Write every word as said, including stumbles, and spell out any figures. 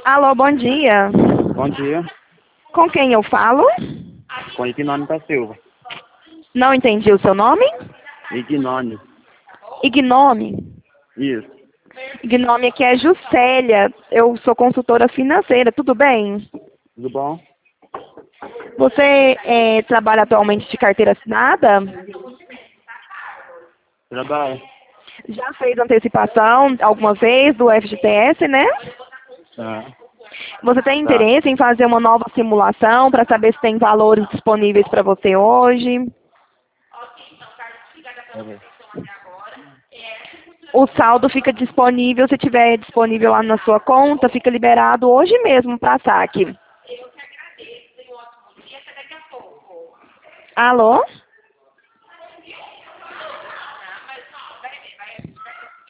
Alô, bom dia. Bom dia, Com quem eu falo? com Ignônio da Silva. Não entendi o seu nome? Ignônio, Ignome. isso. Ignome aqui é Juscelia. Eu sou consultora financeira, tudo bem? Tudo bom? Você é, trabalha atualmente de carteira assinada? Trabalho? Já fez antecipação alguma vez do F G T S, né? Ah, Você tem tá. interesse em fazer uma nova simulação para saber se tem valores disponíveis para você hoje? Tá bem. O saldo fica disponível, se tiver disponível lá na sua conta, fica liberado hoje mesmo para saque. Alô?